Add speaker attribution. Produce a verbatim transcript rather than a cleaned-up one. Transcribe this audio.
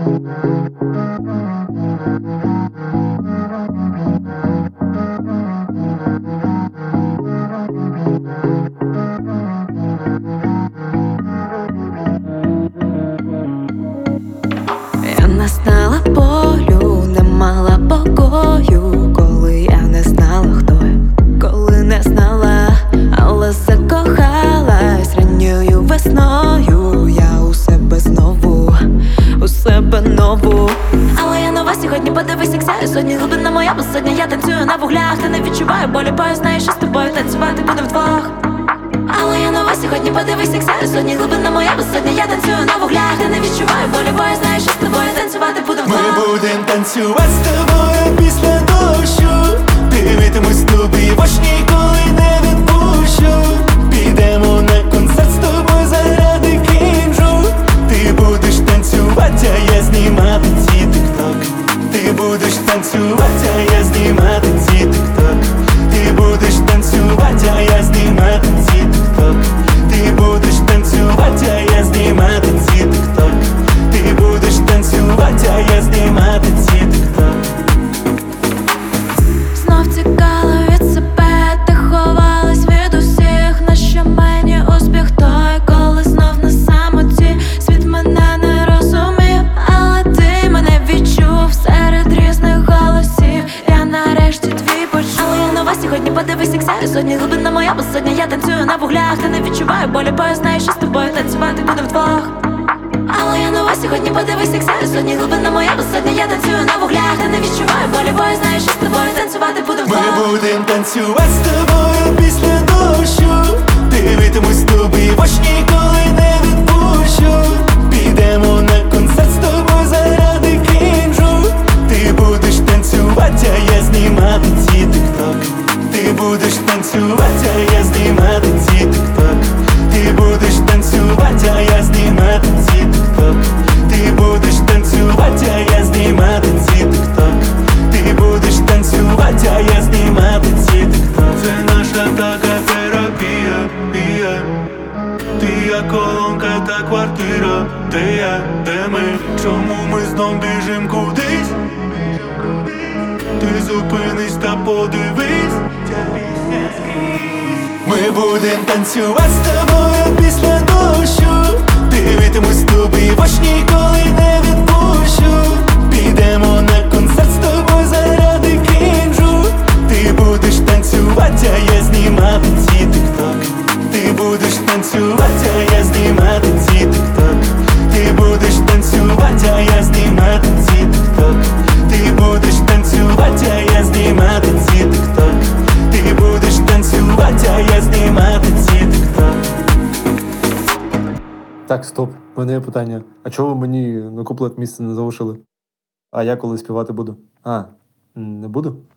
Speaker 1: Я не знала болю, не мала покою, коли я не знала, хто я, коли не знала, але закохалась ранньою весною. Я у себе знову, у себе нову. Але я нова сьогодні, подивись, як сяє сотні. Глибина моя безсотня, я танцюю на вуглях. Ти не відчуваю болю, бо я знаю, що з тобою танцювати буду вдвох. Але я нова сьогодні, подивись, як сяє сотні. Глибина моя безсотня, я танцюю на вуглях. Ти не відчуваю болю, бо я знаю, що з тобою танцювати буду вдвох.
Speaker 2: Ми будем танцювати з тобою після дощу. Дивитимусь тобі в очі, ніколи не відпущу. Підемо на концерт з тобою заради крінжу. Ти будеш танцювати, а я знімати ці тик-ток. Ти будеш танцювати, а я знімати ці тик-ток. Ти будеш танцювати, а я знімати ці тик-ток. Ти будеш танцювати, а я знімати ці тик-ток. Ти будеш танцювати, а я знімати ці тик-ток.
Speaker 1: Знов тікала від себе, ти ховалась від усіх. Нащо мені успіх той, коли знов на самоті? Світ мене не розумів, але ти мене відчув серед різних голосів. Я нарешті твій почув. Але я нова сьогодні, подивись, як сяє сотні. Глибина моя безсотня, я танцюю на вуглях. Ти не відчуваю болю, бо я знаю, що з тобою танцювати буду вдвох. Але я нова сьогодні, подивись, як сяє сотні. Глибина моя безсотня, я танцюю на вуглях. Ти не відчуваю болю, бо я знаю, що з тобою танцювати буду вдвох.
Speaker 2: Ми будем танцювати з тобою після дощу. Дивитимусь тобі в очі, ніколи не відпущу. Підемо на концерт з тобою заради крінжу. Ти будеш танцювати, а я знімати ці тик-ток. Ти будеш танцювати, а я знімати ці тик-ток. Ти будеш танцювати, а я знімати ці тик-ток. Ти будеш танцювати, а я знімати ці тик-ток. Ти будеш танцювати, а я знімати ці тик-ток. Це наша така терапія, є. Ти як колонка та квартира, де я, де ми, чому ми знов біжим кудись? Ти зупинись та подивись. Ми будем танцювати з тобою після дощу. Дивитимусь тобі в очі, ніколи не відпущу. Підемо на концерт з тобою заради крінжу. Ти будеш танцювати, а я знімати ці тик-ток. Ти будеш танцювати, а я знімати ці тик-ток. Ти будеш танцювати, а я знімати ці тик-ток. Ти будеш танцювати, а я знімати ці тик-ток. Ти будеш танцювати, а я знімати ці тик-ток.
Speaker 3: Так, стоп, у мене є питання. А чого ви мені на куплет місце не залишили? А я коли співати буду? А, не буду?